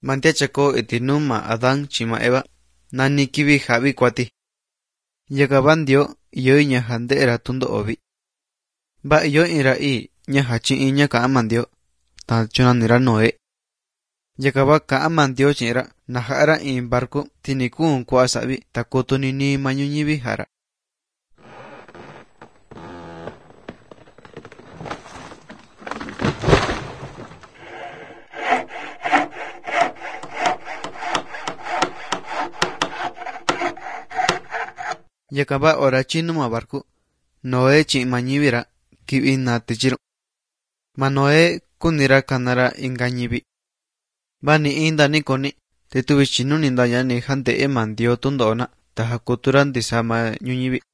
Mantia chako itinuma Adán chima Eva, nani kibi jabi kwati. Yagaban dio iyo iña hande era tundo obi. Ba iyo ira ña hachi iña ka aman dio, ta chunanira Noé. Yagaba ka aman dio chinra, najara in barco tinikun kwa sabi takotoni ni mañuñibi jara. Yakaba ora chinuma barco, Noé chi mañibira, kibina tichiru. Ma Noé kunira kanara ingañibi. Bani inda nikoni, tetubi chinun indaya ni hante eman dio tundona, taha kuturan disama ñuñibi.